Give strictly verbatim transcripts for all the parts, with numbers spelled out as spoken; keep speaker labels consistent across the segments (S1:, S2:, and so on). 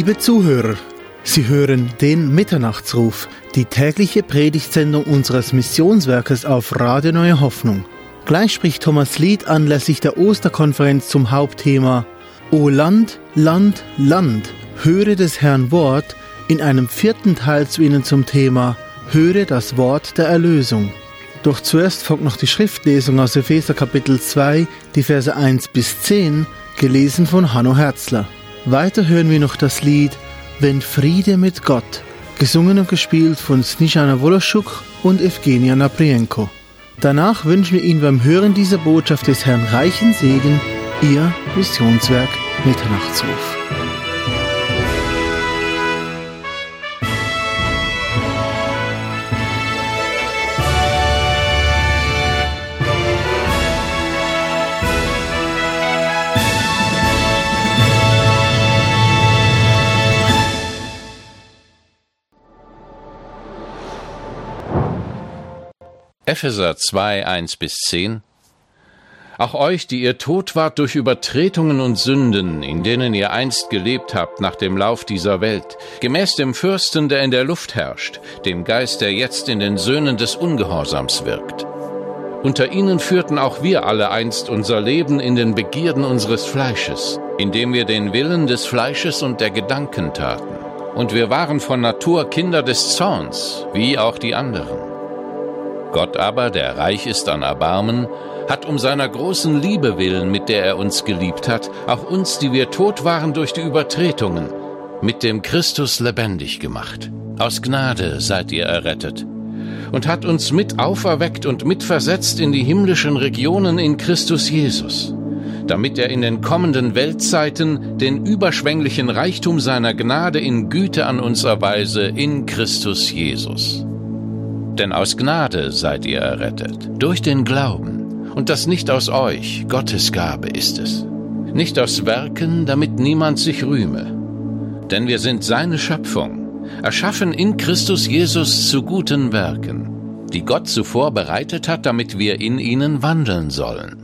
S1: Liebe Zuhörer, Sie hören den Mitternachtsruf, die tägliche Predigtsendung unseres Missionswerkes auf Radio Neue Hoffnung. Gleich spricht Thomas Lied anlässlich der Osterkonferenz zum Hauptthema O Land, Land, Land, höre des Herrn Wort, in einem vierten Teil zu Ihnen zum Thema Höre das Wort der Erlösung. Doch zuerst folgt noch die Schriftlesung aus Epheser Kapitel zwei, die Verse eins bis zehn, gelesen von Hanno Herzler. Weiter hören wir noch das Lied Wenn Friede mit Gott, gesungen und gespielt von Snejana Woloschuk und Evgenia Naprienko. Danach wünschen wir Ihnen beim Hören dieser Botschaft des Herrn reichen Segen, Ihr Missionswerk Mitternachtsruf.
S2: Epheser zwei, eins bis zehn. Auch euch, die ihr tot wart durch Übertretungen und Sünden, in denen ihr einst gelebt habt nach dem Lauf dieser Welt, gemäß dem Fürsten, der in der Luft herrscht, dem Geist, der jetzt in den Söhnen des Ungehorsams wirkt. Unter ihnen führten auch wir alle einst unser Leben in den Begierden unseres Fleisches, indem wir den Willen des Fleisches und der Gedanken taten. Und wir waren von Natur Kinder des Zorns, wie auch die anderen. Gott aber, der reich ist an Erbarmen, hat um seiner großen Liebe willen, mit der er uns geliebt hat, auch uns, die wir tot waren durch die Übertretungen, mit dem Christus lebendig gemacht. Aus Gnade seid ihr errettet und hat uns mit auferweckt und mitversetzt in die himmlischen Regionen in Christus Jesus, damit er in den kommenden Weltzeiten den überschwänglichen Reichtum seiner Gnade in Güte an uns erweise in Christus Jesus. Denn aus Gnade seid ihr errettet, durch den Glauben, und das nicht aus euch, Gottes Gabe ist es. Nicht aus Werken, damit niemand sich rühme. Denn wir sind seine Schöpfung, erschaffen in Christus Jesus zu guten Werken, die Gott zuvor bereitet hat, damit wir in ihnen wandeln sollen.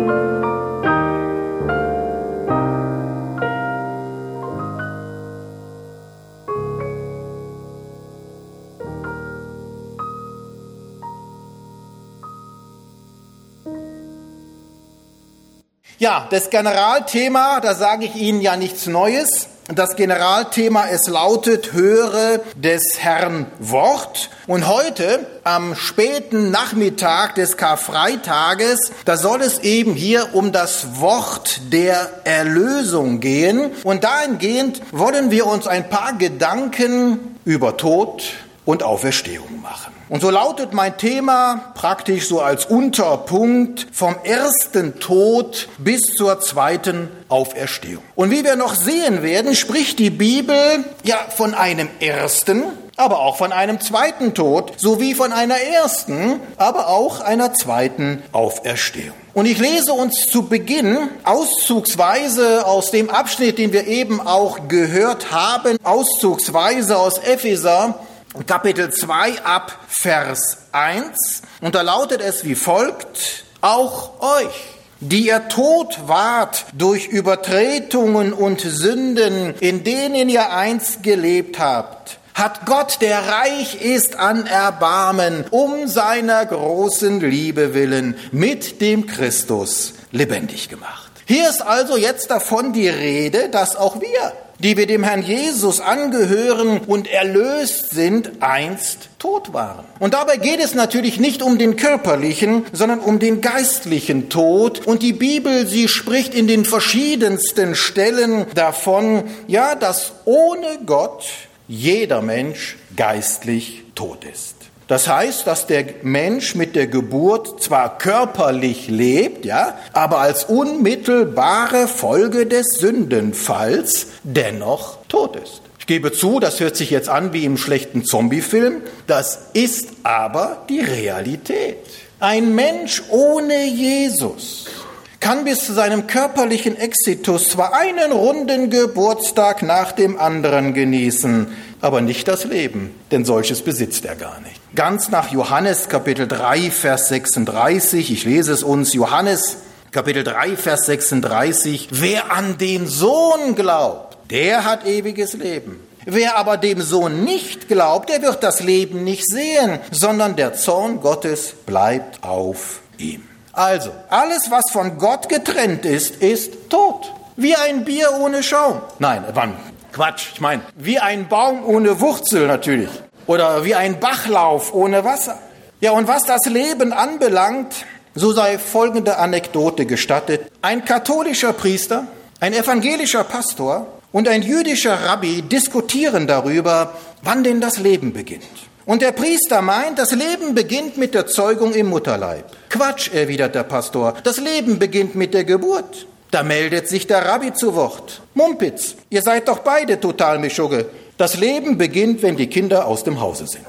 S3: Ja, das Generalthema, da sage ich Ihnen ja nichts Neues. Das Generalthema, es lautet, höre des Herrn Wort. Und heute, am späten Nachmittag des Karfreitages, da soll es eben hier um das Wort der Erlösung gehen. Und dahingehend wollen wir uns ein paar Gedanken über Tod und Auferstehung machen. Und so lautet mein Thema praktisch so als Unterpunkt vom ersten Tod bis zur zweiten Auferstehung. Und wie wir noch sehen werden, spricht die Bibel ja von einem ersten, aber auch von einem zweiten Tod, sowie von einer ersten, aber auch einer zweiten Auferstehung. Und ich lese uns zu Beginn auszugsweise aus dem Abschnitt, den wir eben auch gehört haben, auszugsweise aus Epheser, Kapitel zwei ab Vers eins, und da lautet es wie folgt: Auch euch, die ihr tot wart durch Übertretungen und Sünden, in denen ihr einst gelebt habt, hat Gott, der reich ist an Erbarmen, um seiner großen Liebe willen mit dem Christus lebendig gemacht. Hier ist also jetzt davon die Rede, dass auch wir, die wir dem Herrn Jesus angehören und erlöst sind, einst tot waren. Und dabei geht es natürlich nicht um den körperlichen, sondern um den geistlichen Tod. Und die Bibel, sie spricht in den verschiedensten Stellen davon, ja, dass ohne Gott jeder Mensch geistlich tot ist. Das heißt, dass der Mensch mit der Geburt zwar körperlich lebt, ja, aber als unmittelbare Folge des Sündenfalls dennoch tot ist. Ich gebe zu, das hört sich jetzt an wie im schlechten Zombiefilm, das ist aber die Realität. Ein Mensch ohne Jesus kann bis zu seinem körperlichen Exitus zwar einen runden Geburtstag nach dem anderen genießen, aber nicht das Leben, denn solches besitzt er gar nicht. Ganz nach Johannes Kapitel drei, Vers sechsunddreißig, ich lese es uns, Johannes Kapitel drei, Vers sechsunddreißig, wer an den Sohn glaubt, der hat ewiges Leben. Wer aber dem Sohn nicht glaubt, der wird das Leben nicht sehen, sondern der Zorn Gottes bleibt auf ihm. Also, alles, was von Gott getrennt ist, ist tot. Wie ein Bier ohne Schaum. Nein, wann? Quatsch, ich meine, wie ein Baum ohne Wurzel natürlich. Oder wie ein Bachlauf ohne Wasser. Ja, und was das Leben anbelangt, so sei folgende Anekdote gestattet. Ein katholischer Priester, ein evangelischer Pastor und ein jüdischer Rabbi diskutieren darüber, wann denn das Leben beginnt. Und der Priester meint, das Leben beginnt mit der Zeugung im Mutterleib. Quatsch, erwidert der Pastor, das Leben beginnt mit der Geburt. Da meldet sich der Rabbi zu Wort. Mumpitz, ihr seid doch beide total Mischugge. Das Leben beginnt, wenn die Kinder aus dem Hause sind.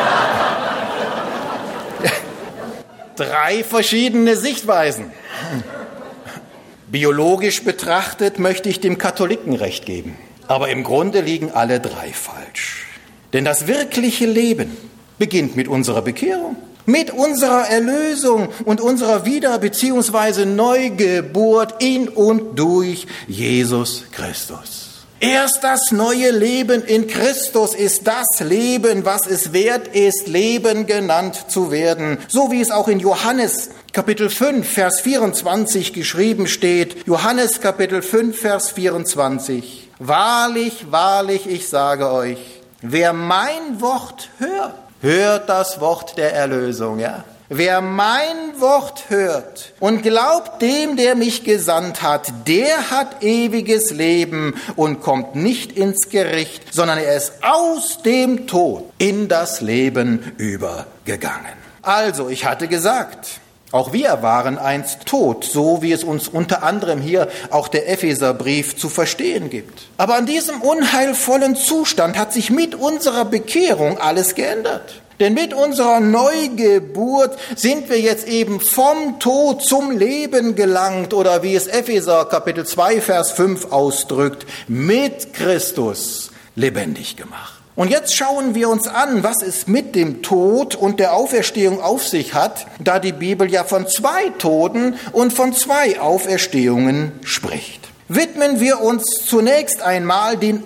S3: Drei verschiedene Sichtweisen. Biologisch betrachtet möchte ich dem Katholiken recht geben. Aber im Grunde liegen alle drei falsch. Denn das wirkliche Leben beginnt mit unserer Bekehrung, mit unserer Erlösung und unserer Wieder- bzw. Neugeburt in und durch Jesus Christus. Erst das neue Leben in Christus ist das Leben, was es wert ist, Leben genannt zu werden. So wie es auch in Johannes Kapitel fünf, Vers vierundzwanzig geschrieben steht. Johannes Kapitel fünf, Vers vierundzwanzig. Wahrlich, wahrlich, ich sage euch, wer mein Wort hört, hört das Wort der Erlösung, ja? Wer mein Wort hört und glaubt dem, der mich gesandt hat, der hat ewiges Leben und kommt nicht ins Gericht, sondern er ist aus dem Tod in das Leben übergegangen. Also, ich hatte gesagt, auch wir waren einst tot, so wie es uns unter anderem hier auch der Epheserbrief zu verstehen gibt. Aber an diesem unheilvollen Zustand hat sich mit unserer Bekehrung alles geändert. Denn mit unserer Neugeburt sind wir jetzt eben vom Tod zum Leben gelangt oder wie es Epheser Kapitel zwei, Vers fünf ausdrückt, mit Christus lebendig gemacht. Und jetzt schauen wir uns an, was es mit dem Tod und der Auferstehung auf sich hat, da die Bibel ja von zwei Toten und von zwei Auferstehungen spricht. Widmen wir uns zunächst einmal den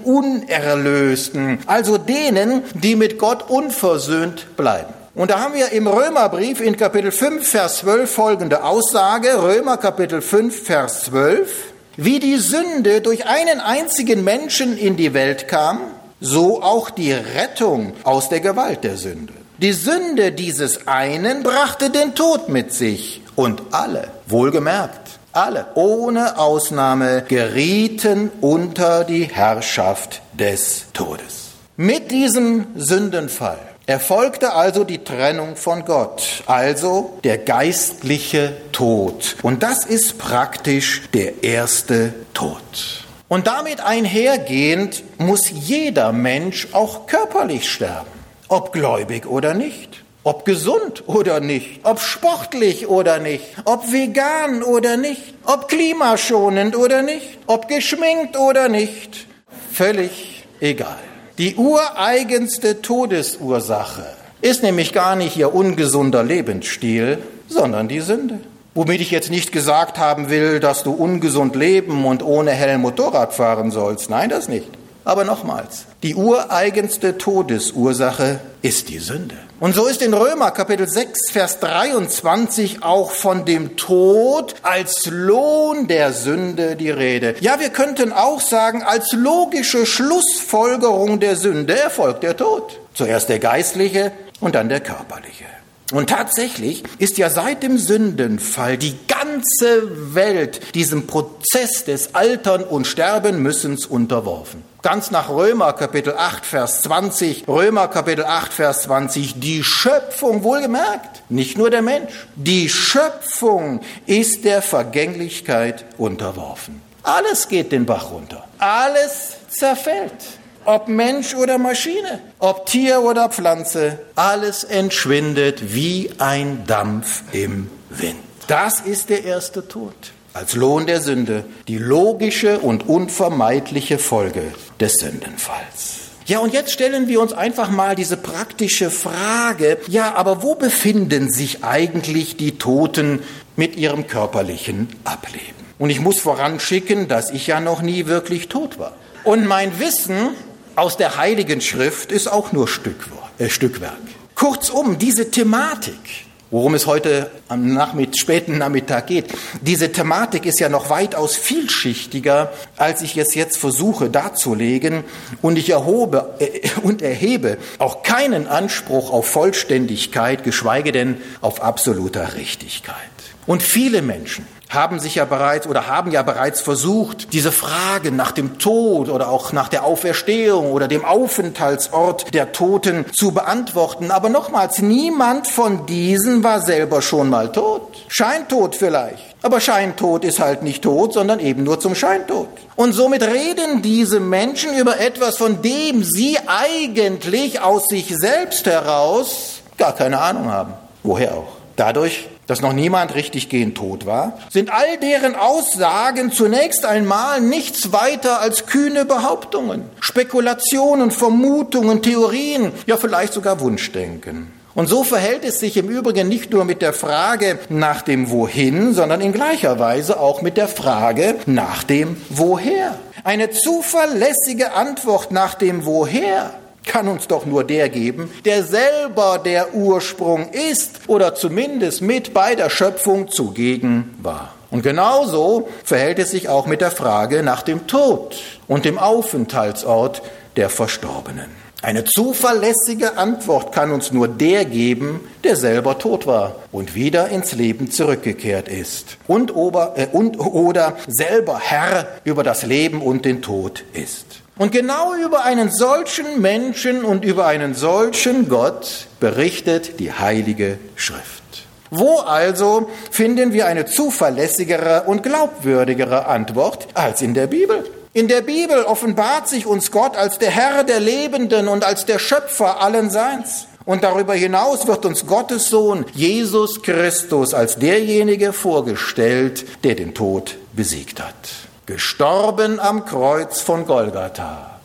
S3: Unerlösten, also denen, die mit Gott unversöhnt bleiben. Und da haben wir im Römerbrief in Kapitel fünf, Vers zwölf folgende Aussage, Römer Kapitel fünf, Vers zwölf, wie die Sünde durch einen einzigen Menschen in die Welt kam, so auch die Rettung aus der Gewalt der Sünde. Die Sünde dieses einen brachte den Tod mit sich und alle, wohlgemerkt, alle, ohne Ausnahme, gerieten unter die Herrschaft des Todes. Mit diesem Sündenfall erfolgte also die Trennung von Gott, also der geistliche Tod. Und das ist praktisch der erste Tod. Und damit einhergehend muss jeder Mensch auch körperlich sterben, ob gläubig oder nicht, ob gesund oder nicht, ob sportlich oder nicht, ob vegan oder nicht, ob klimaschonend oder nicht, ob geschminkt oder nicht, völlig egal. Die ureigenste Todesursache ist nämlich gar nicht ihr ungesunder Lebensstil, sondern die Sünde. Womit ich jetzt nicht gesagt haben will, dass du ungesund leben und ohne Helm Motorrad fahren sollst. Nein, das nicht. Aber nochmals, die ureigenste Todesursache ist die Sünde. Und so ist in Römer Kapitel sechs, Vers dreiundzwanzig auch von dem Tod als Lohn der Sünde die Rede. Ja, wir könnten auch sagen, als logische Schlussfolgerung der Sünde erfolgt der Tod. Zuerst der geistliche und dann der körperliche. Und tatsächlich ist ja seit dem Sündenfall die ganze Welt diesem Prozess des Altern und Sterbenmüssens unterworfen. Ganz nach Römer Kapitel acht, Vers zwanzig, Römer Kapitel acht, Vers zwanzig, die Schöpfung, wohlgemerkt, nicht nur der Mensch, die Schöpfung ist der Vergänglichkeit unterworfen. Alles geht den Bach runter, alles zerfällt. Ob Mensch oder Maschine, ob Tier oder Pflanze, alles entschwindet wie ein Dampf im Wind. Das ist der erste Tod. Als Lohn der Sünde, die logische und unvermeidliche Folge des Sündenfalls. Ja, und jetzt stellen wir uns einfach mal diese praktische Frage, ja, aber wo befinden sich eigentlich die Toten mit ihrem körperlichen Ableben? Und ich muss voranschicken, dass ich ja noch nie wirklich tot war. Und mein Wissen aus der Heiligen Schrift ist auch nur Stückwort, äh, Stückwerk. Kurzum, diese Thematik, worum es heute am Nachmittag, späten Nachmittag geht, diese Thematik ist ja noch weitaus vielschichtiger, als ich es jetzt versuche darzulegen. Und ich erhobe äh, und erhebe auch keinen Anspruch auf Vollständigkeit, geschweige denn auf absoluter Richtigkeit. Und viele Menschen haben sich ja bereits oder haben ja bereits versucht, diese Frage nach dem Tod oder auch nach der Auferstehung oder dem Aufenthaltsort der Toten zu beantworten. Aber nochmals, niemand von diesen war selber schon mal tot. Scheintod vielleicht. Aber Scheintod ist halt nicht tot, sondern eben nur zum Scheintod. Und somit reden diese Menschen über etwas, von dem sie eigentlich aus sich selbst heraus gar keine Ahnung haben. Woher auch? Dadurch, dass noch niemand richtig gehend tot war, sind all deren Aussagen zunächst einmal nichts weiter als kühne Behauptungen, Spekulationen, Vermutungen, Theorien, ja vielleicht sogar Wunschdenken. Und so verhält es sich im Übrigen nicht nur mit der Frage nach dem Wohin, sondern in gleicher Weise auch mit der Frage nach dem Woher. Eine zuverlässige Antwort nach dem Woher kann uns doch nur der geben, der selber der Ursprung ist oder zumindest mit bei der Schöpfung zugegen war. Und genauso verhält es sich auch mit der Frage nach dem Tod und dem Aufenthaltsort der Verstorbenen. Eine zuverlässige Antwort kann uns nur der geben, der selber tot war und wieder ins Leben zurückgekehrt ist und, ober, äh, und oder selber Herr über das Leben und den Tod ist. Und genau über einen solchen Menschen und über einen solchen Gott berichtet die Heilige Schrift. Wo also finden wir eine zuverlässigere und glaubwürdigere Antwort als in der Bibel? In der Bibel offenbart sich uns Gott als der Herr der Lebenden und als der Schöpfer allen Seins. Und darüber hinaus wird uns Gottes Sohn Jesus Christus als derjenige vorgestellt, der den Tod besiegt hat. Gestorben am Kreuz von Golgatha,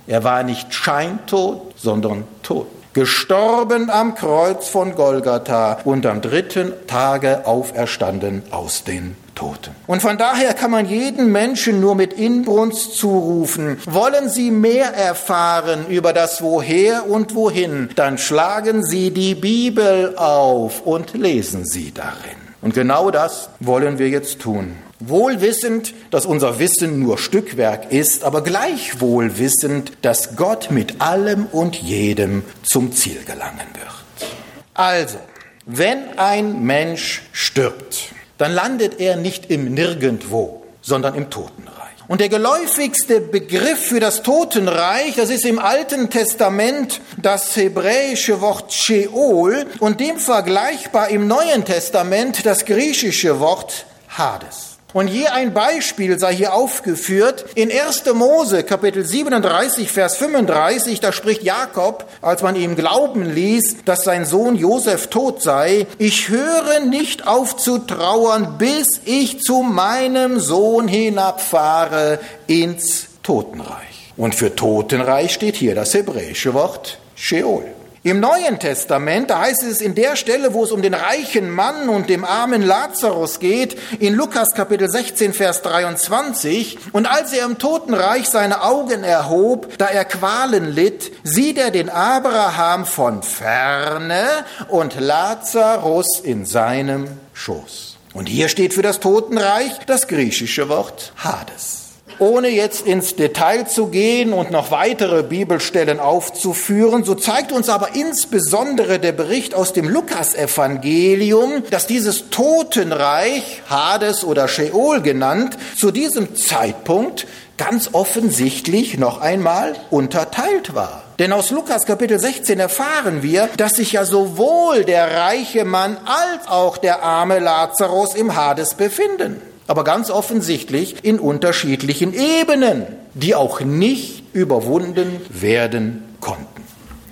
S3: Er war nicht scheintot, sondern tot. Gestorben am Kreuz von Golgatha und am dritten Tage auferstanden aus den Toten. Und von daher kann man jeden Menschen nur mit Inbrunst zurufen: Wollen Sie mehr erfahren über das Woher und Wohin, dann schlagen Sie die Bibel auf und lesen Sie darin. Und genau das wollen wir jetzt tun. Wohl wissend, dass unser Wissen nur Stückwerk ist, aber gleichwohl wissend, dass Gott mit allem und jedem zum Ziel gelangen wird. Also, wenn ein Mensch stirbt, dann landet er nicht im Nirgendwo, sondern im Totenreich. Und der geläufigste Begriff für das Totenreich, das ist im Alten Testament das hebräische Wort Sheol und dem vergleichbar im Neuen Testament das griechische Wort Hades. Und je ein Beispiel sei hier aufgeführt. In erster Mose, Kapitel siebenunddreißig, Vers fünfunddreißig, da spricht Jakob, als man ihm glauben ließ, dass sein Sohn Josef tot sei: Ich höre nicht auf zu trauern, bis ich zu meinem Sohn hinabfahre ins Totenreich. Und für Totenreich steht hier das hebräische Wort Sheol. Im Neuen Testament, da heißt es in der Stelle, wo es um den reichen Mann und dem armen Lazarus geht, in Lukas Kapitel sechzehn, Vers dreiundzwanzig: Und als er im Totenreich seine Augen erhob, da er Qualen litt, sieht er den Abraham von ferne und Lazarus in seinem Schoß. Und hier steht für das Totenreich das griechische Wort Hades. Ohne jetzt ins Detail zu gehen und noch weitere Bibelstellen aufzuführen, so zeigt uns aber insbesondere der Bericht aus dem Lukasevangelium, dass dieses Totenreich, Hades oder Sheol genannt, zu diesem Zeitpunkt ganz offensichtlich noch einmal unterteilt war. Denn aus Lukas Kapitel sechzehn erfahren wir, dass sich ja sowohl der reiche Mann als auch der arme Lazarus im Hades befinden. Aber ganz offensichtlich in unterschiedlichen Ebenen, die auch nicht überwunden werden konnten.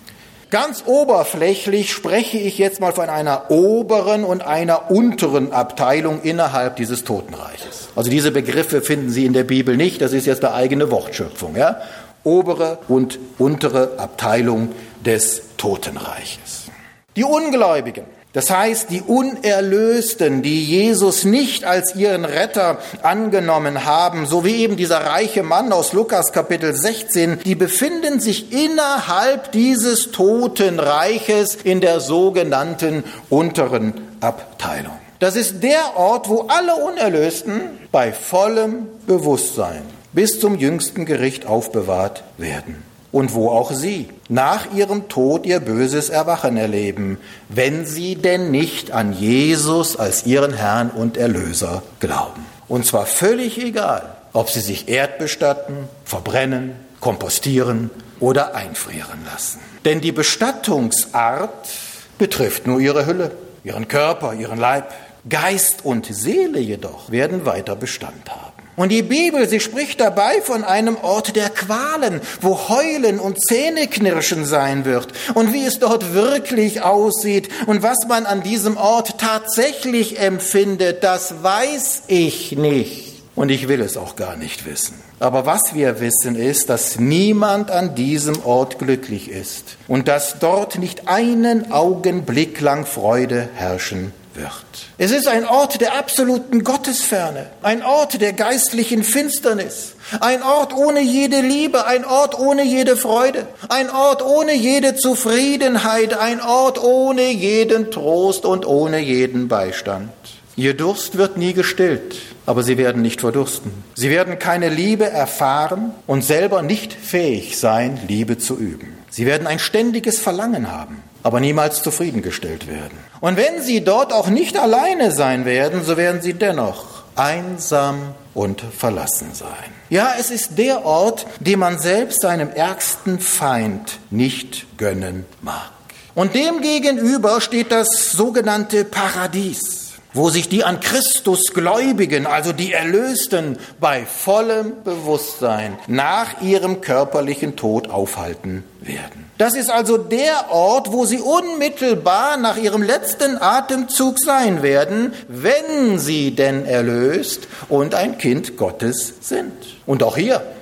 S3: Ganz oberflächlich spreche ich jetzt mal von einer oberen und einer unteren Abteilung innerhalb dieses Totenreiches. Also diese Begriffe finden Sie in der Bibel nicht, das ist jetzt eine eigene Wortschöpfung. Ja? Obere und untere Abteilung des Totenreiches. Die Ungläubigen. Das heißt, die Unerlösten, die Jesus nicht als ihren Retter angenommen haben, so wie eben dieser reiche Mann aus Lukas Kapitel sechzehn, die befinden sich innerhalb dieses Totenreiches in der sogenannten unteren Abteilung. Das ist der Ort, wo alle Unerlösten bei vollem Bewusstsein bis zum jüngsten Gericht aufbewahrt werden. Und wo auch sie nach ihrem Tod ihr böses Erwachen erleben, wenn sie denn nicht an Jesus als ihren Herrn und Erlöser glauben. Und zwar völlig egal, ob sie sich erdbestatten, verbrennen, kompostieren oder einfrieren lassen. Denn die Bestattungsart betrifft nur ihre Hülle, ihren Körper, ihren Leib. Geist und Seele jedoch werden weiter Bestand haben. Und die Bibel, sie spricht dabei von einem Ort der Qualen, wo Heulen und Zähneknirschen sein wird. Und wie es dort wirklich aussieht und was man an diesem Ort tatsächlich empfindet, das weiß ich nicht. Und ich will es auch gar nicht wissen. Aber was wir wissen ist, dass niemand an diesem Ort glücklich ist und dass dort nicht einen Augenblick lang Freude herrschen wird. Es ist ein Ort der absoluten Gottesferne, ein Ort der geistlichen Finsternis, ein Ort ohne jede Liebe, ein Ort ohne jede Freude, ein Ort ohne jede Zufriedenheit, ein Ort ohne jeden Trost und ohne jeden Beistand. Ihr Durst wird nie gestillt, aber sie werden nicht verdursten. Sie werden keine Liebe erfahren und selber nicht fähig sein, Liebe zu üben. Sie werden ein ständiges Verlangen haben, aber niemals zufriedengestellt werden. Und wenn sie dort auch nicht alleine sein werden, so werden sie dennoch einsam und verlassen sein. Ja, es ist der Ort, den man selbst seinem ärgsten Feind nicht gönnen mag. Und dem gegenüber steht das sogenannte Paradies, wo sich die an Christus Gläubigen, also die Erlösten, bei vollem Bewusstsein nach ihrem körperlichen Tod aufhalten werden. Das ist also der Ort, wo sie unmittelbar nach ihrem letzten Atemzug sein werden, wenn sie denn erlöst und ein Kind Gottes sind. Und auch hier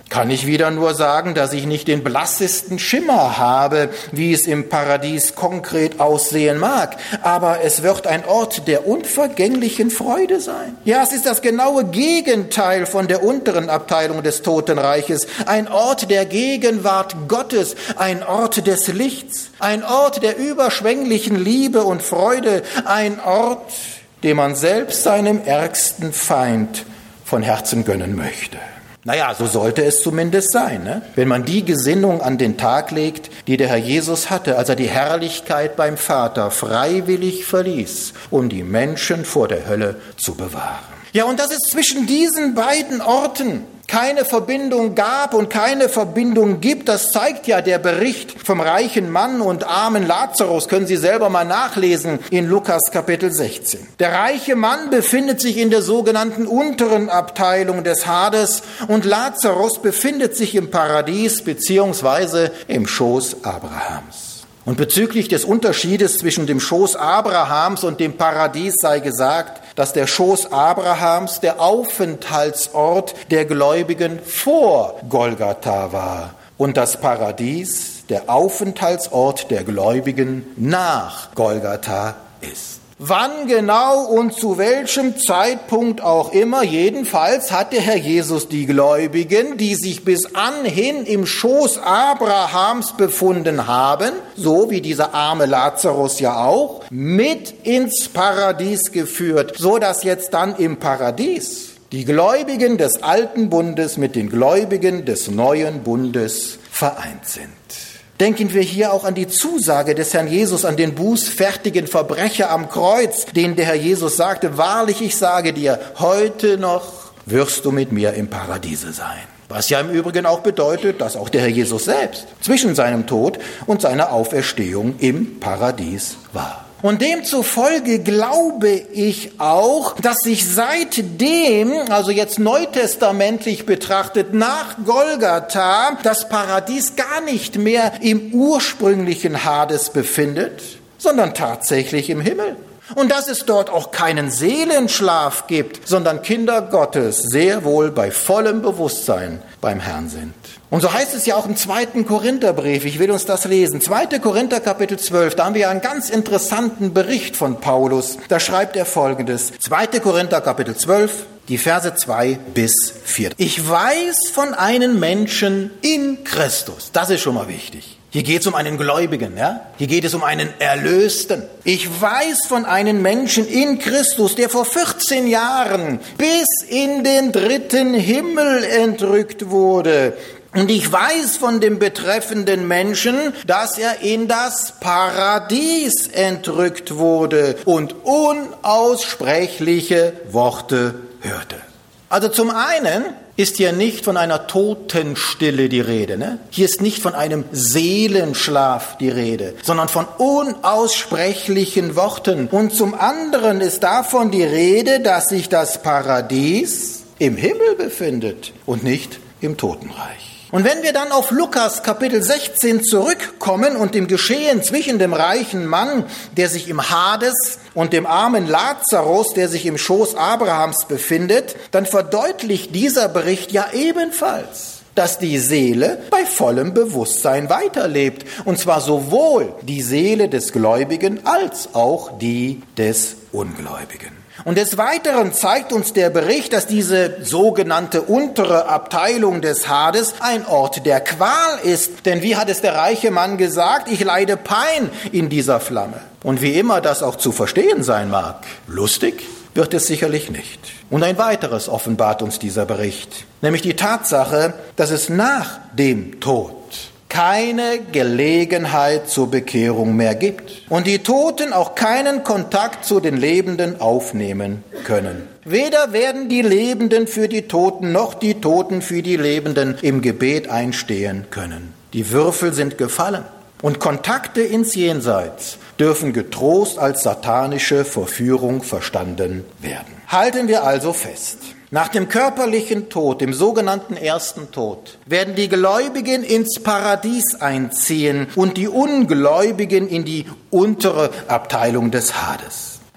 S3: kann ich wieder nur sagen, dass ich nicht den blassesten Schimmer habe, wie es im Paradies konkret aussehen mag. Aber es wird ein Ort der unvergänglichen Freude sein. Ja, es ist das genaue Gegenteil von der unteren Abteilung des Totenreiches. Ein Ort der Gegenwart Gottes, ein Ort des Lichts, ein Ort der überschwänglichen Liebe und Freude, ein Ort, den man selbst seinem ärgsten Feind von Herzen gönnen möchte. Naja, so sollte es zumindest sein, ne? Wenn man die Gesinnung an den Tag legt, die der Herr Jesus hatte, als er die Herrlichkeit beim Vater freiwillig verließ, um die Menschen vor der Hölle zu bewahren. Ja, und dass es zwischen diesen beiden Orten keine Verbindung gab und keine Verbindung gibt, das zeigt ja der Bericht vom reichen Mann und armen Lazarus, können Sie selber mal nachlesen in Lukas Kapitel sechzehn. Der reiche Mann befindet sich in der sogenannten unteren Abteilung des Hades und Lazarus befindet sich im Paradies beziehungsweise im Schoß Abrahams. Und bezüglich des Unterschiedes zwischen dem Schoß Abrahams und dem Paradies sei gesagt, dass der Schoß Abrahams der Aufenthaltsort der Gläubigen vor Golgatha war und das Paradies der Aufenthaltsort der Gläubigen nach Golgatha ist. Wann genau und zu welchem Zeitpunkt auch immer, jedenfalls hat der Herr Jesus die Gläubigen, die sich bis anhin im Schoß Abrahams befunden haben, so wie dieser arme Lazarus ja auch, mit ins Paradies geführt, so dass jetzt dann im Paradies die Gläubigen des alten Bundes mit den Gläubigen des neuen Bundes vereint sind. Denken wir hier auch an die Zusage des Herrn Jesus an den bußfertigen Verbrecher am Kreuz, den der Herr Jesus sagte, wahrlich, ich sage dir, heute noch wirst du mit mir im Paradiese sein. Was ja im Übrigen auch bedeutet, dass auch der Herr Jesus selbst zwischen seinem Tod und seiner Auferstehung im Paradies war. Und demzufolge glaube ich auch, dass sich seitdem, also jetzt neutestamentlich betrachtet, nach Golgatha das Paradies gar nicht mehr im ursprünglichen Hades befindet, sondern tatsächlich im Himmel. Und dass es dort auch keinen Seelenschlaf gibt, sondern Kinder Gottes sehr wohl bei vollem Bewusstsein beim Herrn sind. Und so heißt es ja auch im zweiten Korintherbrief, ich will uns das lesen, zweiter Korinther Kapitel zwölf, da haben wir einen ganz interessanten Bericht von Paulus. Da schreibt er Folgendes, zweiter Korinther Kapitel zwölf, die Verse zwei bis vier. Ich weiß von einem Menschen in Christus, das ist schon mal wichtig. Hier geht es um einen Gläubigen, ja? Hier geht es um einen Erlösten. Ich weiß von einem Menschen in Christus, der vor vierzehn Jahren bis in den dritten Himmel entrückt wurde. Und ich weiß von dem betreffenden Menschen, dass er in das Paradies entrückt wurde und unaussprechliche Worte hörte. Also zum einen ist hier nicht von einer Totenstille die Rede, ne? Hier ist nicht von einem Seelenschlaf die Rede, sondern von unaussprechlichen Worten. Und zum anderen ist davon die Rede, dass sich das Paradies im Himmel befindet und nicht im Totenreich. Und wenn wir dann auf Lukas Kapitel sechzehn zurückkommen und dem Geschehen zwischen dem reichen Mann, der sich im Hades, und dem armen Lazarus, der sich im Schoß Abrahams befindet, dann verdeutlicht dieser Bericht ja ebenfalls, dass die Seele bei vollem Bewusstsein weiterlebt. Und zwar sowohl die Seele des Gläubigen als auch die des Ungläubigen. Und des Weiteren zeigt uns der Bericht, dass diese sogenannte untere Abteilung des Hades ein Ort der Qual ist. Denn wie hat es der reiche Mann gesagt? Ich leide Pein in dieser Flamme. Und wie immer das auch zu verstehen sein mag, lustig wird es sicherlich nicht. Und ein weiteres offenbart uns dieser Bericht, nämlich die Tatsache, dass es nach dem Tod keine Gelegenheit zur Bekehrung mehr gibt und die Toten auch keinen Kontakt zu den Lebenden aufnehmen können. Weder werden die Lebenden für die Toten noch die Toten für die Lebenden im Gebet einstehen können. Die Würfel sind gefallen und Kontakte ins Jenseits dürfen getrost als satanische Verführung verstanden werden. Halten wir also fest. Nach dem körperlichen Tod, dem sogenannten ersten Tod, werden die Gläubigen ins Paradies einziehen und die Ungläubigen in die untere Abteilung des Hades.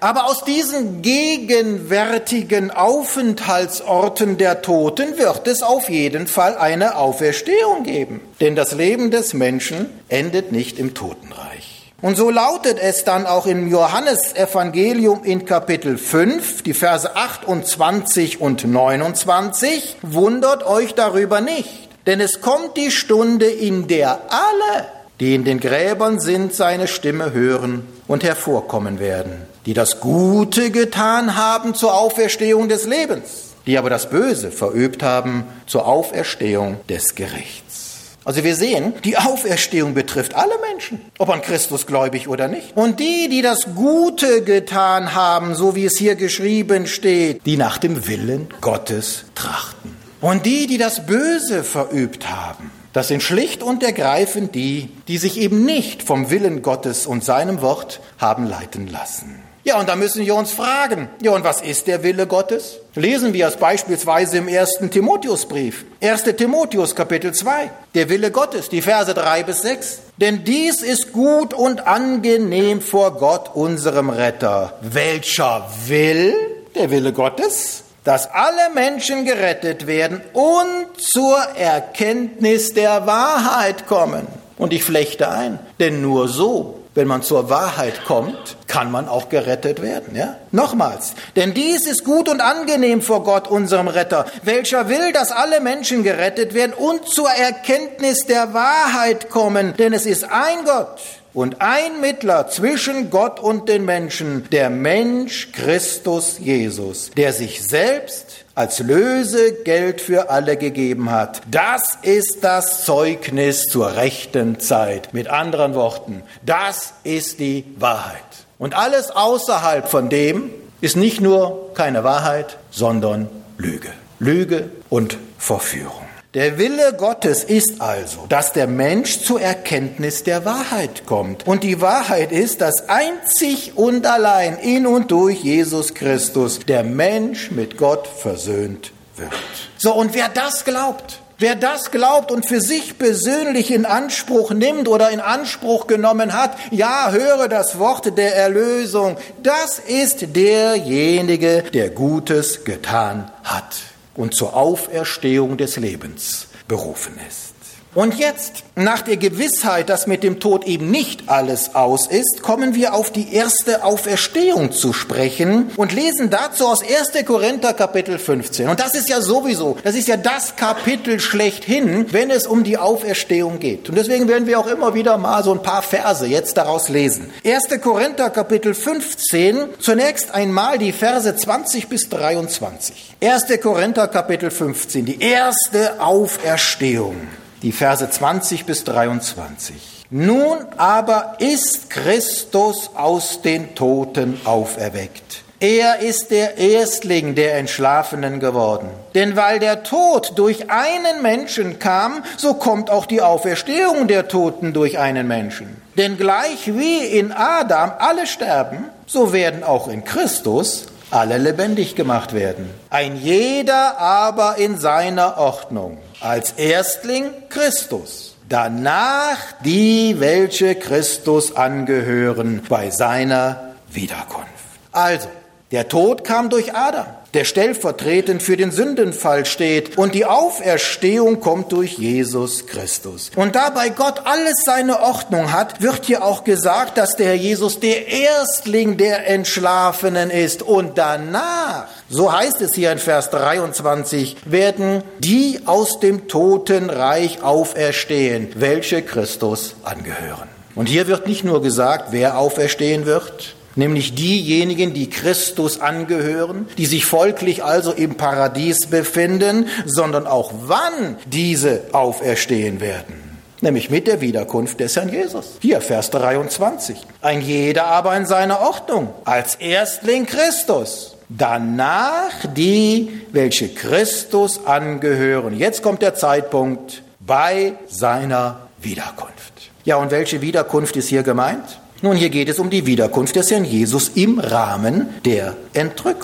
S3: Aber aus diesen gegenwärtigen Aufenthaltsorten der Toten wird es auf jeden Fall eine Auferstehung geben. Denn das Leben des Menschen endet nicht im Totenreich. Und so lautet es dann auch im Johannesevangelium in Kapitel fünf, die Verse achtundzwanzig und neunundzwanzig. Wundert euch darüber nicht, denn es kommt die Stunde, in der alle, die in den Gräbern sind, seine Stimme hören und hervorkommen werden, die das Gute getan haben zur Auferstehung des Lebens, die aber das Böse verübt haben zur Auferstehung des Gerichts. Also wir sehen, die Auferstehung betrifft alle Menschen, ob an Christus gläubig oder nicht. Und die, die das Gute getan haben, so wie es hier geschrieben steht, die nach dem Willen Gottes trachten. Und die, die das Böse verübt haben, das sind schlicht und ergreifend die, die sich eben nicht vom Willen Gottes und seinem Wort haben leiten lassen. Ja, und da müssen wir uns fragen, ja, und was ist der Wille Gottes? Lesen wir es beispielsweise im ersten Timotheusbrief. erster Timotheus, Kapitel zwei. Der Wille Gottes, die Verse drei bis sechs. Denn dies ist gut und angenehm vor Gott, unserem Retter. Welcher will? Der Wille Gottes, dass alle Menschen gerettet werden und zur Erkenntnis der Wahrheit kommen. Und ich flechte ein, denn nur so, wenn man zur Wahrheit kommt, kann man auch gerettet werden. Ja? Nochmals, denn dies ist gut und angenehm vor Gott, unserem Retter, welcher will, dass alle Menschen gerettet werden und zur Erkenntnis der Wahrheit kommen. Denn es ist ein Gott und ein Mittler zwischen Gott und den Menschen, der Mensch Christus Jesus, der sich selbst als Lösegeld für alle gegeben hat. Das ist das Zeugnis zur rechten Zeit. Mit anderen Worten, das ist die Wahrheit. Und alles außerhalb von dem ist nicht nur keine Wahrheit, sondern Lüge. Lüge und Verführung. Der Wille Gottes ist also, dass der Mensch zur Erkenntnis der Wahrheit kommt. Und die Wahrheit ist, dass einzig und allein in und durch Jesus Christus der Mensch mit Gott versöhnt wird. So, und wer das glaubt, wer das glaubt und für sich persönlich in Anspruch nimmt oder in Anspruch genommen hat, ja, höre das Wort der Erlösung, das ist derjenige, der Gutes getan hat und zur Auferstehung des Lebens berufen ist. Und jetzt, nach der Gewissheit, dass mit dem Tod eben nicht alles aus ist, kommen wir auf die erste Auferstehung zu sprechen und lesen dazu aus erster Korinther Kapitel fünfzehn. Und das ist ja sowieso, das ist ja das Kapitel schlechthin, wenn es um die Auferstehung geht. Und deswegen werden wir auch immer wieder mal so ein paar Verse jetzt daraus lesen. erster Korinther Kapitel fünfzehn, zunächst einmal die Verse zwanzig bis dreiundzwanzig. erster Korinther Kapitel fünfzehn, die erste Auferstehung. Die Verse zwanzig bis dreiundzwanzig. Nun aber ist Christus aus den Toten auferweckt. Er ist der Erstling der Entschlafenen geworden. Denn weil der Tod durch einen Menschen kam, so kommt auch die Auferstehung der Toten durch einen Menschen. Denn gleich wie in Adam alle sterben, so werden auch in Christus alle lebendig gemacht werden. Ein jeder aber in seiner Ordnung. Als Erstling Christus, danach die, welche Christus angehören, bei seiner Wiederkunft. Also, der Tod kam durch Adam, der stellvertretend für den Sündenfall steht, und die Auferstehung kommt durch Jesus Christus. Und da bei Gott alles seine Ordnung hat, wird hier auch gesagt, dass der Herr Jesus der Erstling der Entschlafenen ist. Und danach, so heißt es hier in Vers dreiundzwanzig, werden die aus dem Totenreich auferstehen, welche Christus angehören. Und hier wird nicht nur gesagt, wer auferstehen wird, nämlich diejenigen, die Christus angehören, die sich folglich also im Paradies befinden, sondern auch wann diese auferstehen werden, nämlich mit der Wiederkunft des Herrn Jesus. Hier Vers dreiundzwanzig. Ein jeder aber in seiner Ordnung, als Erstling Christus, danach die, welche Christus angehören. Jetzt kommt der Zeitpunkt bei seiner Wiederkunft. Ja, und welche Wiederkunft ist hier gemeint? Nun, hier geht es um die Wiederkunft des Herrn Jesus im Rahmen der Entrückung.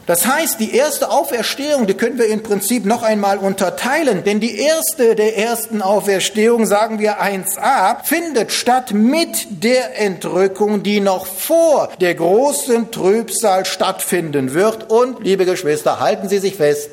S3: Das heißt, die erste Auferstehung, die können wir im Prinzip noch einmal unterteilen, denn die erste der ersten Auferstehung, sagen wir eins a, findet statt mit der Entrückung, die noch vor der großen Trübsal stattfinden wird und, liebe Geschwister, halten Sie sich fest,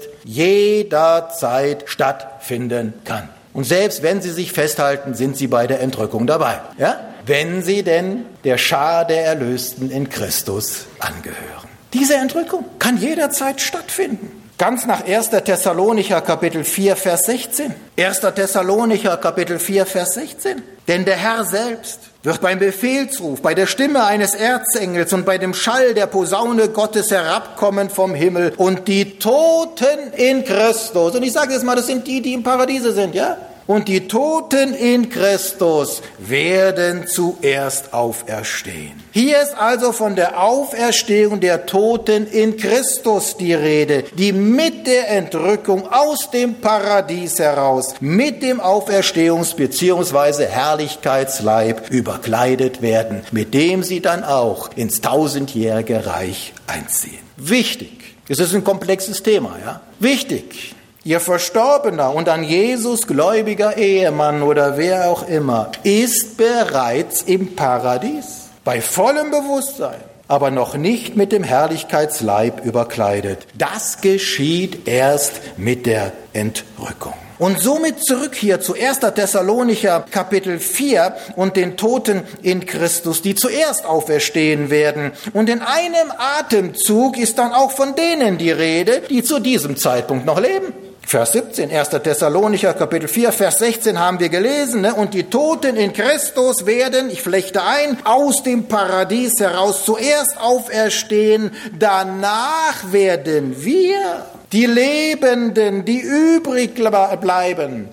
S3: jederzeit stattfinden kann. Und selbst wenn Sie sich festhalten, sind Sie bei der Entrückung dabei. Ja? Wenn Sie denn der Schar der Erlösten in Christus angehören. Diese Entrückung kann jederzeit stattfinden. Ganz nach erster Thessalonicher Kapitel vier, Vers sechzehn. erster Thessalonicher Kapitel vier, Vers sechzehn. Denn der Herr selbst wird beim Befehlsruf, bei der Stimme eines Erzengels und bei dem Schall der Posaune Gottes herabkommen vom Himmel und die Toten in Christus. Und ich sage jetzt mal, das sind die, die im Paradiese sind, ja? Und die Toten in Christus werden zuerst auferstehen. Hier ist also von der Auferstehung der Toten in Christus die Rede, die mit der Entrückung aus dem Paradies heraus, mit dem Auferstehungs- bzw. Herrlichkeitsleib überkleidet werden, mit dem sie dann auch ins tausendjährige Reich einziehen. Wichtig, es ist ein komplexes Thema, ja? Wichtig. Ihr verstorbener und an Jesus gläubiger Ehemann oder wer auch immer ist bereits im Paradies, bei vollem Bewusstsein, aber noch nicht mit dem Herrlichkeitsleib überkleidet. Das geschieht erst mit der Entrückung. Und somit zurück hier zu erster Thessalonicher Kapitel vier und den Toten in Christus, die zuerst auferstehen werden. Und in einem Atemzug ist dann auch von denen die Rede, die zu diesem Zeitpunkt noch leben. Vers siebzehn, erster Thessalonicher Kapitel vier, Vers sechzehn haben wir gelesen, ne? Und die Toten in Christus werden, ich flechte ein, aus dem Paradies heraus zuerst auferstehen, danach werden wir, die Lebenden, die übrig bleiben,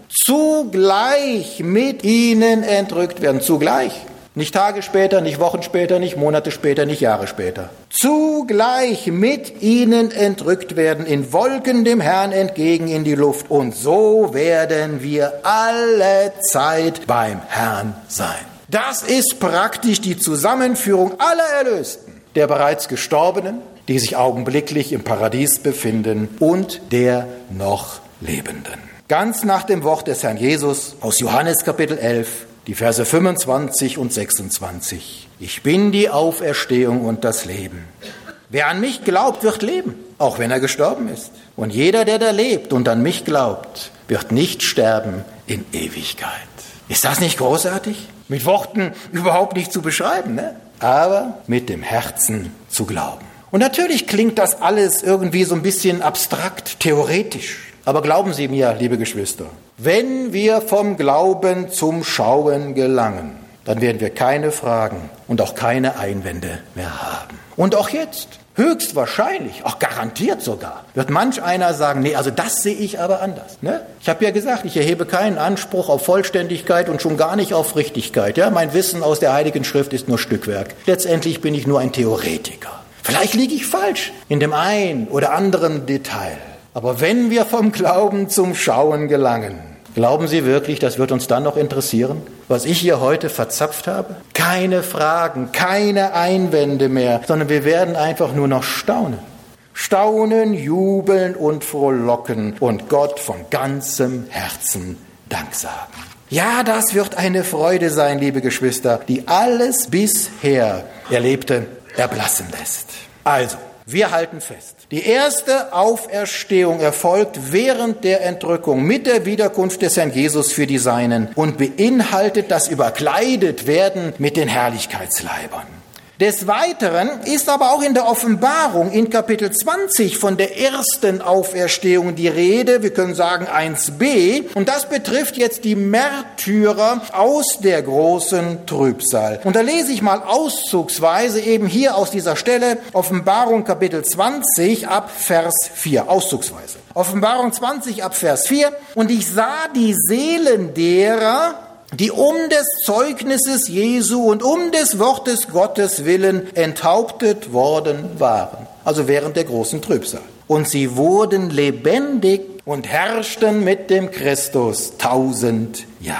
S3: zugleich mit ihnen entrückt werden, zugleich. Nicht Tage später, nicht Wochen später, nicht Monate später, nicht Jahre später. Zugleich mit ihnen entrückt werden, in Wolken dem Herrn entgegen in die Luft. Und so werden wir alle Zeit beim Herrn sein. Das ist praktisch die Zusammenführung aller Erlösten, der bereits Gestorbenen, die sich augenblicklich im Paradies befinden, und der noch Lebenden. Ganz nach dem Wort des Herrn Jesus aus Johannes Kapitel elf, die Verse fünfundzwanzig und sechsundzwanzig. Ich bin die Auferstehung und das Leben. Wer an mich glaubt, wird leben, auch wenn er gestorben ist. Und jeder, der da lebt und an mich glaubt, wird nicht sterben in Ewigkeit. Ist das nicht großartig? Mit Worten überhaupt nicht zu beschreiben, ne? Aber mit dem Herzen zu glauben. Und natürlich klingt das alles irgendwie so ein bisschen abstrakt, theoretisch. Aber glauben Sie mir, liebe Geschwister, wenn wir vom Glauben zum Schauen gelangen, dann werden wir keine Fragen und auch keine Einwände mehr haben. Und auch jetzt, höchstwahrscheinlich, auch garantiert sogar, wird manch einer sagen, nee, also das sehe ich aber anders. Ne? Ich habe ja gesagt, ich erhebe keinen Anspruch auf Vollständigkeit und schon gar nicht auf Richtigkeit. Ja? Mein Wissen aus der Heiligen Schrift ist nur Stückwerk. Letztendlich bin ich nur ein Theoretiker. Vielleicht liege ich falsch in dem einen oder anderen Detail. Aber wenn wir vom Glauben zum Schauen gelangen, glauben Sie wirklich, das wird uns dann noch interessieren, was ich hier heute verzapft habe? Keine Fragen, keine Einwände mehr, sondern wir werden einfach nur noch staunen. Staunen, jubeln und frohlocken und Gott von ganzem Herzen Dank sagen. Ja, das wird eine Freude sein, liebe Geschwister, die alles bisher Erlebte erblassen lässt. Also, wir halten fest. Die erste Auferstehung erfolgt während der Entrückung mit der Wiederkunft des Herrn Jesus für die Seinen und beinhaltet das Überkleidetwerden mit den Herrlichkeitsleibern. Des Weiteren ist aber auch in der Offenbarung in Kapitel zwanzig von der ersten Auferstehung die Rede, wir können sagen eins b, und das betrifft jetzt die Märtyrer aus der großen Trübsal. Und da lese ich mal auszugsweise eben hier aus dieser Stelle Offenbarung Kapitel zwanzig ab Vers vier, auszugsweise. Offenbarung zwanzig ab Vers vier, und ich sah die Seelen derer, die um des Zeugnisses Jesu und um des Wortes Gottes willen enthauptet worden waren. Also während der großen Trübsal. Und sie wurden lebendig und herrschten mit dem Christus tausend Jahre.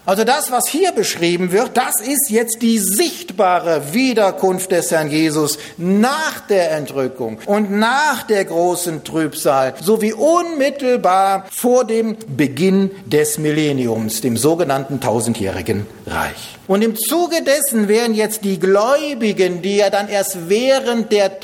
S3: Also das, was hier beschrieben wird, das ist jetzt die sichtbare Wiederkunft des Herrn Jesus nach der Entrückung und nach der großen Trübsal, sowie unmittelbar vor dem Beginn des Millenniums, dem sogenannten tausendjährigen Reich. Und im Zuge dessen werden jetzt die Gläubigen, die ja dann erst während der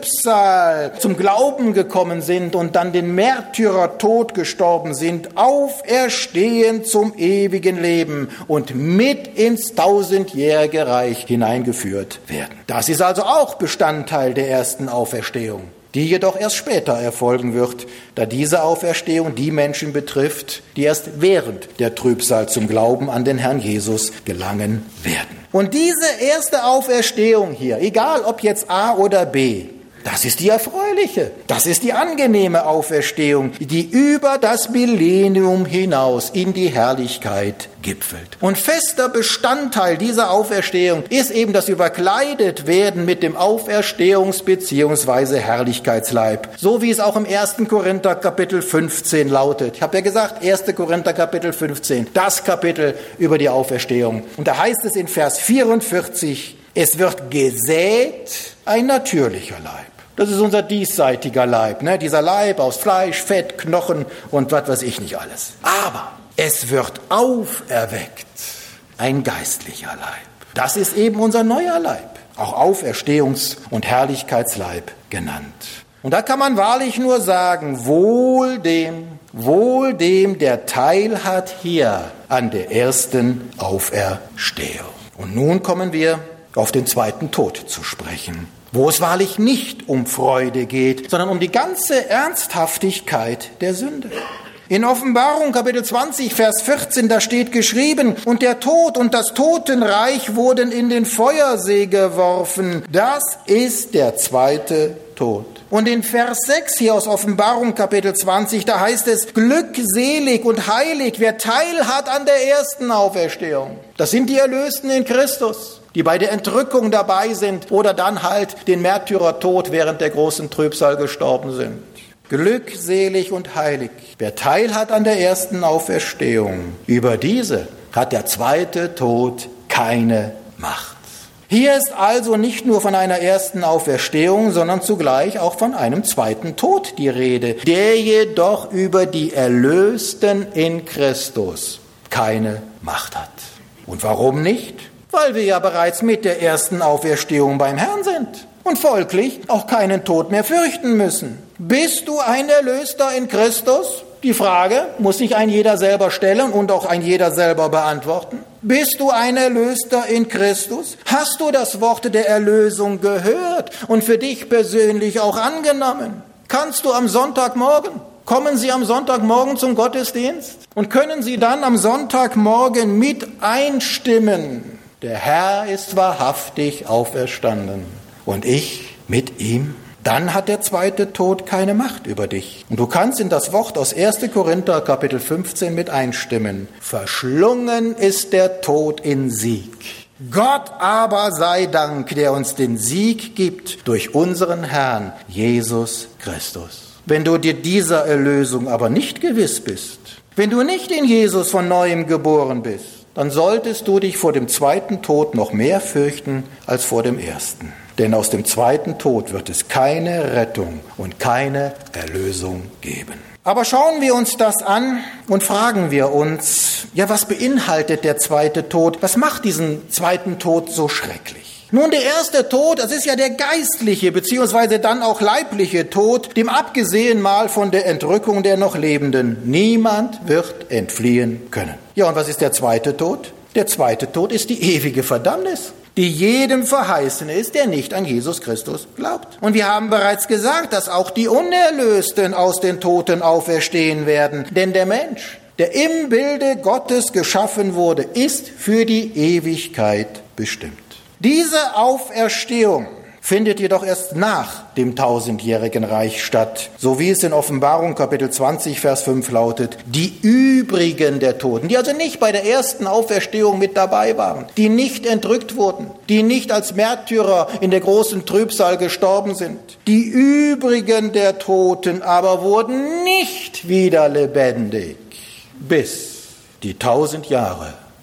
S3: Trübsal zum Glauben gekommen sind und dann den Märtyrertod gestorben sind, auferstehen zum ewigen Leben und mit ins tausendjährige Reich hineingeführt werden. Das ist also auch Bestandteil der ersten Auferstehung, die jedoch erst später erfolgen wird, da diese Auferstehung die Menschen betrifft, die erst während der Trübsal zum Glauben an den Herrn Jesus gelangen werden. Und diese erste Auferstehung hier, egal ob jetzt A oder B, das ist die erfreuliche, das ist die angenehme Auferstehung, die über das Millennium hinaus in die Herrlichkeit gipfelt. Und fester Bestandteil dieser Auferstehung ist eben das Überkleidet-Werden mit dem Auferstehungs- bzw. Herrlichkeitsleib, so wie es auch im ersten Korinther Kapitel fünfzehn lautet. Ich habe ja gesagt, ersten Korinther Kapitel fünfzehn, das Kapitel über die Auferstehung. Und da heißt es in Vers vierundvierzig, es wird gesät ein natürlicher Leib. Das ist unser diesseitiger Leib, ne? Dieser Leib aus Fleisch, Fett, Knochen und was weiß ich nicht alles. Aber es wird auferweckt ein geistlicher Leib. Das ist eben unser neuer Leib, auch Auferstehungs- und Herrlichkeitsleib genannt. Und da kann man wahrlich nur sagen, wohl dem, wohl dem, der Teil hat hier an der ersten Auferstehung. Und nun kommen wir auf den zweiten Tod zu sprechen, wo es wahrlich nicht um Freude geht, sondern um die ganze Ernsthaftigkeit der Sünde. In Offenbarung Kapitel zwanzig, Vers vierzehn, da steht geschrieben, und der Tod und das Totenreich wurden in den Feuersee geworfen. Das ist der zweite Tod. Und in Vers sechs hier aus Offenbarung Kapitel zwanzig, da heißt es, glückselig und heilig, wer Teil hat an der ersten Auferstehung. Das sind die Erlösten in Christus, die bei der Entrückung dabei sind oder dann halt den Märtyrertod während der großen Trübsal gestorben sind. Glückselig und heilig, wer Teil hat an der ersten Auferstehung. Über diese hat der zweite Tod keine Macht. Hier ist also nicht nur von einer ersten Auferstehung, sondern zugleich auch von einem zweiten Tod die Rede, der jedoch über die Erlösten in Christus keine Macht hat. Und warum nicht? Weil wir ja bereits mit der ersten Auferstehung beim Herrn sind und folglich auch keinen Tod mehr fürchten müssen. Bist du ein Erlöster in Christus? Die Frage muss sich ein jeder selber stellen und auch ein jeder selber beantworten. Bist du ein Erlöster in Christus? Hast du das Wort der Erlösung gehört und für dich persönlich auch angenommen? Kannst du am Sonntagmorgen, kommen Sie am Sonntagmorgen zum Gottesdienst und können Sie dann am Sonntagmorgen mit einstimmen? Der Herr ist wahrhaftig auferstanden und ich mit ihm. Dann hat der zweite Tod keine Macht über dich. Und du kannst in das Wort aus ersten Korinther Kapitel fünfzehn mit einstimmen. Verschlungen ist der Tod in Sieg. Gott aber sei Dank, der uns den Sieg gibt durch unseren Herrn Jesus Christus. Wenn du dir dieser Erlösung aber nicht gewiss bist, wenn du nicht in Jesus von Neuem geboren bist, dann solltest du dich vor dem zweiten Tod noch mehr fürchten als vor dem ersten. Denn aus dem zweiten Tod wird es keine Rettung und keine Erlösung geben. Aber schauen wir uns das an und fragen wir uns, ja, was beinhaltet der zweite Tod? Was macht diesen zweiten Tod so schrecklich? Nun, der erste Tod, das ist ja der geistliche beziehungsweise dann auch leibliche Tod, dem abgesehen mal von der Entrückung der noch Lebenden. Niemand wird entfliehen können. Ja, und was ist der zweite Tod? Der zweite Tod ist die ewige Verdammnis, die jedem verheißen ist, der nicht an Jesus Christus glaubt. Und wir haben bereits gesagt, dass auch die Unerlösten aus den Toten auferstehen werden. Denn der Mensch, der im Bilde Gottes geschaffen wurde, ist für die Ewigkeit bestimmt. Diese Auferstehung findet jedoch erst nach dem tausendjährigen Reich statt, so wie es in Offenbarung Kapitel zwanzig, Vers fünf lautet, die übrigen der Toten, die also nicht bei der ersten Auferstehung mit dabei waren, die nicht entrückt wurden, die nicht als Märtyrer in der großen Trübsal gestorben sind, die übrigen der Toten aber wurden nicht wieder lebendig, bis die tausend Jahre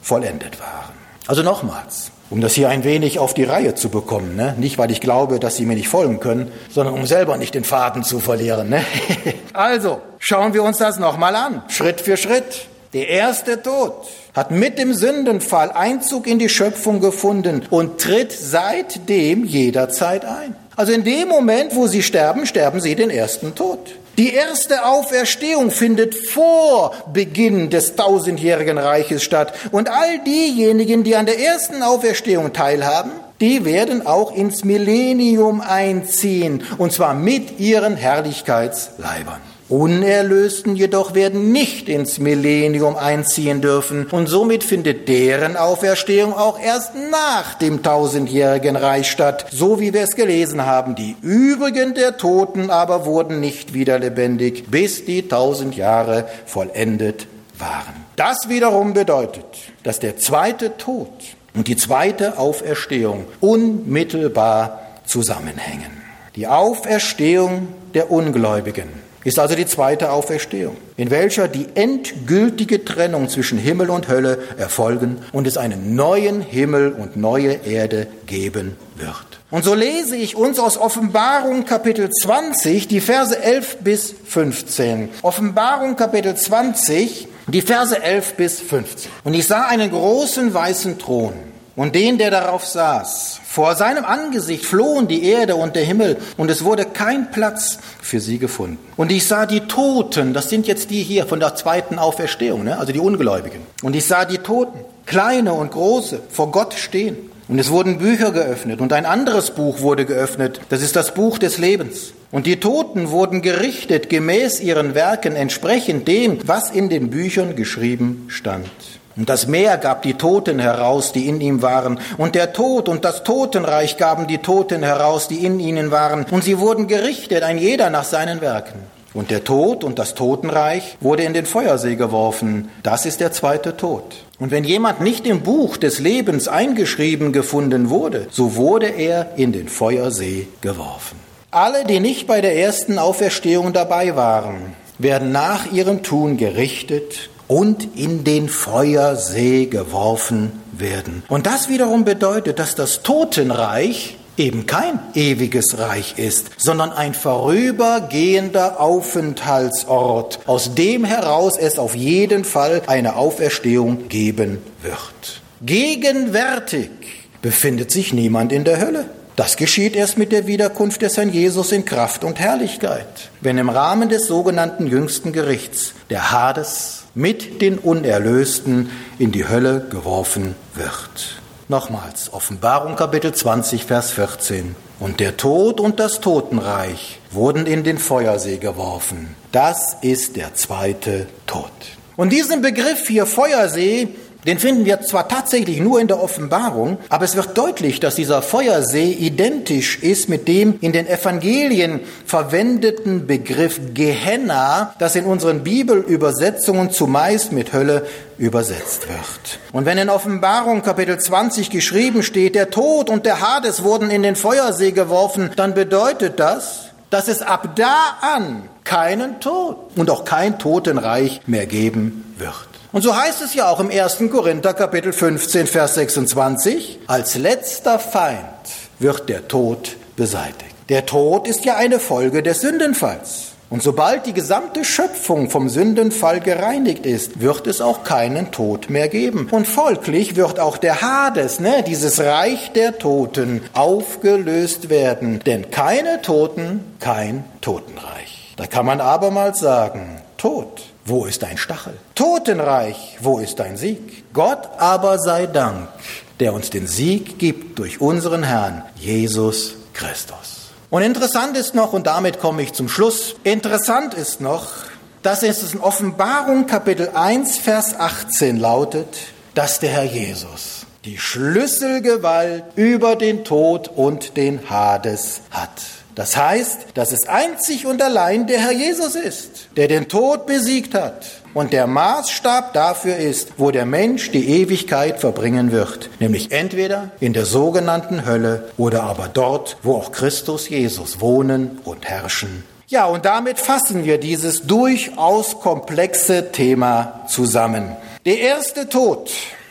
S3: vollendet waren. Also nochmals, um das hier ein wenig auf die Reihe zu bekommen, ne? Nicht, weil ich glaube, dass Sie mir nicht folgen können, sondern um selber nicht den Faden zu verlieren. Ne? Also, schauen wir uns das nochmal an, Schritt für Schritt. Der erste Tod hat mit dem Sündenfall Einzug in die Schöpfung gefunden und tritt seitdem jederzeit ein. Also in dem Moment, wo Sie sterben, sterben Sie den ersten Tod. Die erste Auferstehung findet vor Beginn des tausendjährigen Reiches statt. Und all diejenigen, die an der ersten Auferstehung teilhaben, die werden auch ins Millennium einziehen, und zwar mit ihren Herrlichkeitsleibern. Unerlösten jedoch werden nicht ins Millennium einziehen dürfen, und somit findet deren Auferstehung auch erst nach dem tausendjährigen Reich statt, so wie wir es gelesen haben. Die übrigen der Toten aber wurden nicht wieder lebendig, bis die tausend Jahre vollendet waren. Das wiederum bedeutet, dass der zweite Tod und die zweite Auferstehung unmittelbar zusammenhängen. Die Auferstehung der Ungläubigen ist also die zweite Auferstehung, in welcher die endgültige Trennung zwischen Himmel und Hölle erfolgen und es einen neuen Himmel und neue Erde geben wird. Und so lese ich uns aus Offenbarung Kapitel zwanzig, die Verse elf bis fünfzehn. Offenbarung Kapitel zwanzig, die Verse elf bis fünfzehn. Und ich sah einen großen weißen Thron und den, der darauf saß. Vor seinem Angesicht flohen die Erde und der Himmel, und es wurde kein Platz für sie gefunden. Und ich sah die Toten, das sind jetzt die hier von der zweiten Auferstehung, ne? Also die Ungläubigen. Und ich sah die Toten, kleine und große, vor Gott stehen. Und es wurden Bücher geöffnet, und ein anderes Buch wurde geöffnet, das ist das Buch des Lebens. Und die Toten wurden gerichtet gemäß ihren Werken, entsprechend dem, was in den Büchern geschrieben stand. Und das Meer gab die Toten heraus, die in ihm waren. Und der Tod und das Totenreich gaben die Toten heraus, die in ihnen waren. Und sie wurden gerichtet, ein jeder nach seinen Werken. Und der Tod und das Totenreich wurde in den Feuersee geworfen. Das ist der zweite Tod. Und wenn jemand nicht im Buch des Lebens eingeschrieben gefunden wurde, so wurde er in den Feuersee geworfen. Alle, die nicht bei der ersten Auferstehung dabei waren, werden nach ihrem Tun gerichtet und in den Feuersee geworfen werden. Und das wiederum bedeutet, dass das Totenreich eben kein ewiges Reich ist, sondern ein vorübergehender Aufenthaltsort, aus dem heraus es auf jeden Fall eine Auferstehung geben wird. Gegenwärtig befindet sich niemand in der Hölle. Das geschieht erst mit der Wiederkunft des Herrn Jesus in Kraft und Herrlichkeit, wenn im Rahmen des sogenannten jüngsten Gerichts der Hades mit den Unerlösten in die Hölle geworfen wird. Nochmals, Offenbarung Kapitel zwanzig, Vers vierzehn. Und der Tod und das Totenreich wurden in den Feuersee geworfen. Das ist der zweite Tod. Und diesen Begriff hier Feuersee, den finden wir zwar tatsächlich nur in der Offenbarung, aber es wird deutlich, dass dieser Feuersee identisch ist mit dem in den Evangelien verwendeten Begriff Gehenna, das in unseren Bibelübersetzungen zumeist mit Hölle übersetzt wird. Und wenn in Offenbarung Kapitel zwanzig geschrieben steht, der Tod und der Hades wurden in den Feuersee geworfen, dann bedeutet das, dass es ab da an keinen Tod und auch kein Totenreich mehr geben wird. Und so heißt es ja auch im ersten Korinther Kapitel fünfzehn, Vers sechsundzwanzig, als letzter Feind wird der Tod beseitigt. Der Tod ist ja eine Folge des Sündenfalls. Und sobald die gesamte Schöpfung vom Sündenfall gereinigt ist, wird es auch keinen Tod mehr geben. Und folglich wird auch der Hades, ne, dieses Reich der Toten, aufgelöst werden. Denn keine Toten, kein Totenreich. Da kann man abermals sagen, Tod, wo ist dein Stachel? Totenreich, wo ist dein Sieg? Gott aber sei Dank, der uns den Sieg gibt durch unseren Herrn Jesus Christus. Und interessant ist noch, und damit komme ich zum Schluss, interessant ist noch, dass es in Offenbarung Kapitel eins, Vers achtzehn lautet, dass der Herr Jesus die Schlüsselgewalt über den Tod und den Hades hat. Das heißt, dass es einzig und allein der Herr Jesus ist, der den Tod besiegt hat und der Maßstab dafür ist, wo der Mensch die Ewigkeit verbringen wird, nämlich entweder in der sogenannten Hölle oder aber dort, wo auch Christus Jesus wohnen und herrschen. Ja, und damit fassen wir dieses durchaus komplexe Thema zusammen. Der erste Tod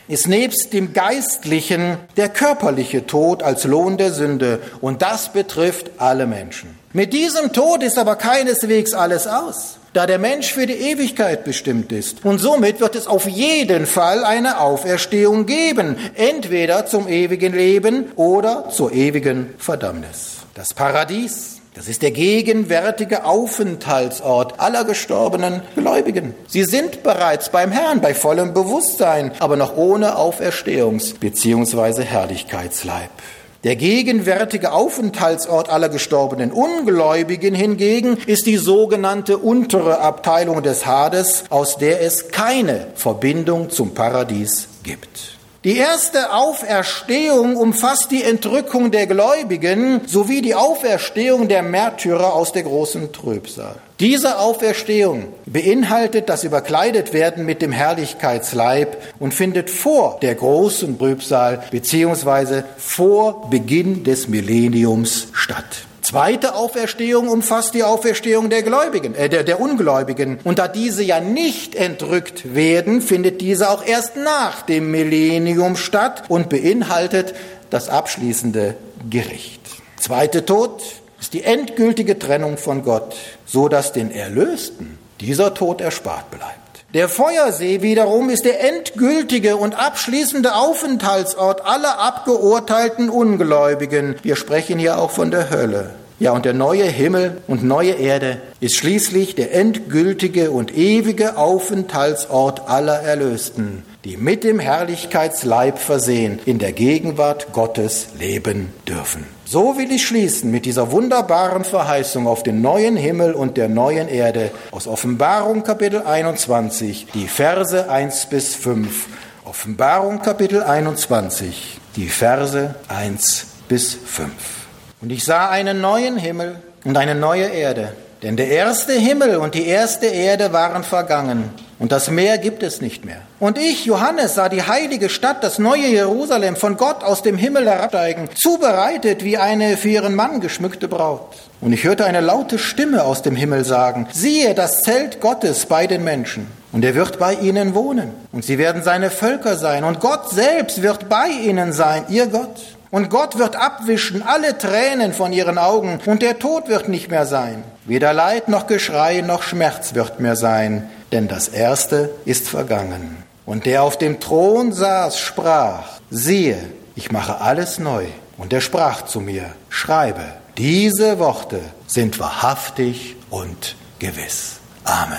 S3: ist nebst dem geistlichen der körperliche Tod als Lohn der Sünde. Und das betrifft alle Menschen. Mit diesem Tod ist aber keineswegs alles aus, da der Mensch für die Ewigkeit bestimmt ist. Und somit wird es auf jeden Fall eine Auferstehung geben, entweder zum ewigen Leben oder zur ewigen Verdammnis. Das Paradies, das ist der gegenwärtige Aufenthaltsort aller gestorbenen Gläubigen. Sie sind bereits beim Herrn, bei vollem Bewusstsein, aber noch ohne Auferstehungs- bzw. Herrlichkeitsleib. Der gegenwärtige Aufenthaltsort aller gestorbenen Ungläubigen hingegen ist die sogenannte untere Abteilung des Hades, aus der es keine Verbindung zum Paradies gibt. Die erste Auferstehung umfasst die Entrückung der Gläubigen sowie die Auferstehung der Märtyrer aus der großen Trübsal. Diese Auferstehung beinhaltet das Überkleidetwerden mit dem Herrlichkeitsleib und findet vor der großen Trübsal bzw. vor Beginn des Millenniums statt. Zweite Auferstehung umfasst die Auferstehung der Gläubigen, äh, der, der Ungläubigen. Und da diese ja nicht entrückt werden, findet diese auch erst nach dem Millennium statt und beinhaltet das abschließende Gericht. Zweite Tod ist die endgültige Trennung von Gott, so dass den Erlösten dieser Tod erspart bleibt. Der Feuersee wiederum ist der endgültige und abschließende Aufenthaltsort aller abgeurteilten Ungläubigen. Wir sprechen hier auch von der Hölle. Ja, und der neue Himmel und neue Erde ist schließlich der endgültige und ewige Aufenthaltsort aller Erlösten, die mit dem Herrlichkeitsleib versehen in der Gegenwart Gottes leben dürfen. So will ich schließen mit dieser wunderbaren Verheißung auf den neuen Himmel und der neuen Erde aus Offenbarung Kapitel einundzwanzig, die Verse eins bis fünf. Offenbarung Kapitel einundzwanzig, die Verse eins bis fünf. Und ich sah einen neuen Himmel und eine neue Erde, denn der erste Himmel und die erste Erde waren vergangen. Und das Meer gibt es nicht mehr. Und ich, Johannes, sah die heilige Stadt, das neue Jerusalem, von Gott aus dem Himmel herabsteigen, zubereitet wie eine für ihren Mann geschmückte Braut. Und ich hörte eine laute Stimme aus dem Himmel sagen, siehe, das Zelt Gottes bei den Menschen. Und er wird bei ihnen wohnen. Und sie werden seine Völker sein. Und Gott selbst wird bei ihnen sein, ihr Gott. Und Gott wird abwischen alle Tränen von ihren Augen. Und der Tod wird nicht mehr sein. Weder Leid noch Geschrei noch Schmerz wird mehr sein. Denn das Erste ist vergangen. Und der auf dem Thron saß, sprach, siehe, ich mache alles neu. Und er sprach zu mir, schreibe, diese Worte sind wahrhaftig und gewiss. Amen.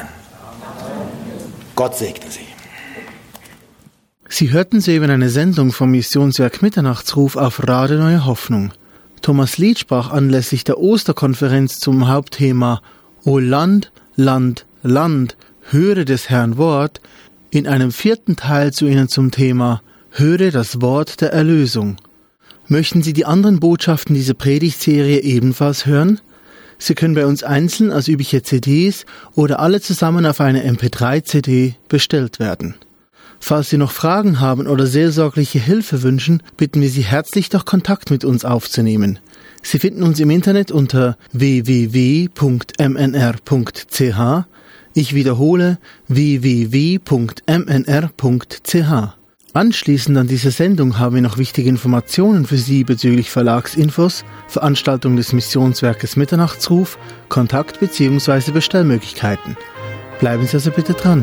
S3: Amen. Gott segne Sie.
S1: Sie hörten soeben eine Sendung vom Missionswerk Mitternachtsruf auf Radio Neue Hoffnung. Thomas Lied sprach anlässlich der Osterkonferenz zum Hauptthema O Land, Land, Land, höre des Herrn Wort, in einem vierten Teil zu Ihnen zum Thema Höre das Wort der Erlösung. Möchten Sie die anderen Botschaften dieser Predigtserie ebenfalls hören? Sie können bei uns einzeln als übliche C Ds oder alle zusammen auf eine M P drei C D bestellt werden. Falls Sie noch Fragen haben oder seelsorgliche Hilfe wünschen, bitten wir Sie herzlich, doch Kontakt mit uns aufzunehmen. Sie finden uns im Internet unter w w w punkt m n r punkt c h. Ich wiederhole w w w punkt m n r punkt c h. Anschließend an diese Sendung haben wir noch wichtige Informationen für Sie bezüglich Verlagsinfos, Veranstaltungen des Missionswerkes Mitternachtsruf, Kontakt- bzw. Bestellmöglichkeiten. Bleiben Sie also bitte dran.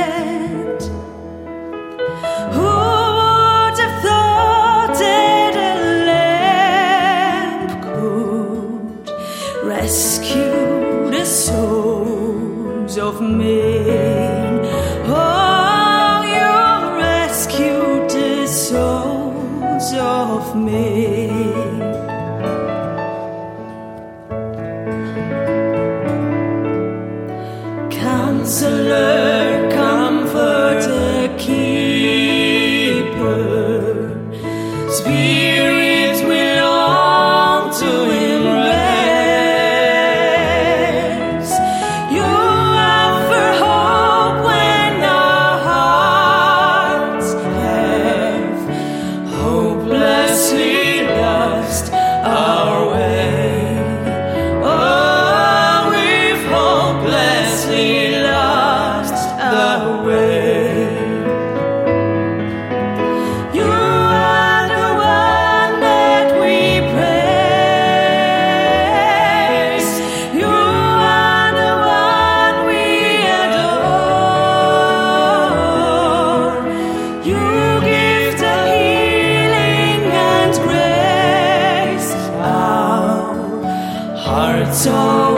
S4: Who would have thought it Herzog.